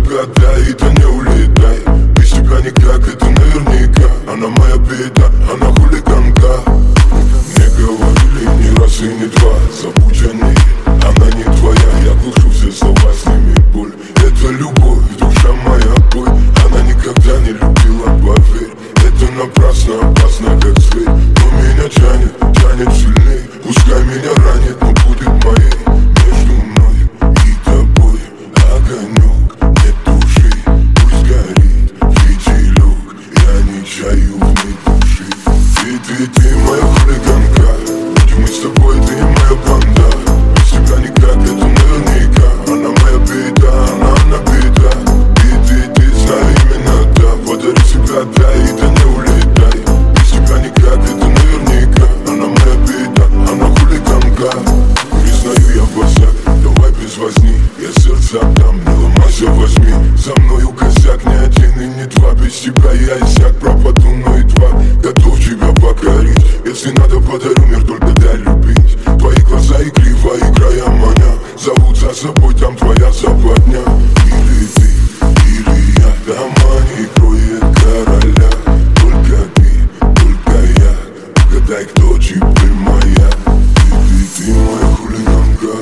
себя, дай, да не улетай. Без тебя никак, это наверняка. Она моя беда, она хулиганка. Мне говорили ни раз и не два, забудь о ней, она не твоя. Я глушу все слова, сними боль. Это любовь, душа моя, боль. Она никогда не любила, поверь. Это напрасно, опасно, как зверь. Но меня тянет, тянет сильней. Пускай меня ранит, но будет моей. Между мной и тобой огонек, нет души. Пусть горит фитилек, я не чаю в ней души. Ты моя хулиганка. Будем мы с тобой, ты моя банда. Без тебя никак, это наверняка. Она моя беда, она беда. Ты знай именно, да. Подари себя, дай, да не улетай. Без тебя никак, это наверняка. Она моя беда, она хулиганка. Признаю я босяк, давай без возни. Я сердце отдам, не ломайся, возьми. За мною косяк, не один и не два. Без тебя я иссяк, пропаду, но едва готов тебя покорить. Если надо, подарю мир, только дай любить. Твои глаза игриво, играя маня, зовут за собой, там твоя западня. Или ты, или я, дома не кроет короля. Только ты, только я, угадай, кто теперь моя. Ты моя хулиганка,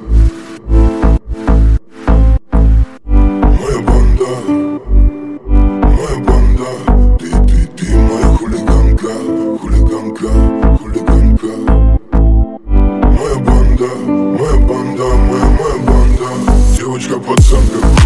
моя банда, моя банда. Ты моя хулиганка, хулиганка, хулиганка. Моя банда, моя банда, моя банда. Девочка-пацанка.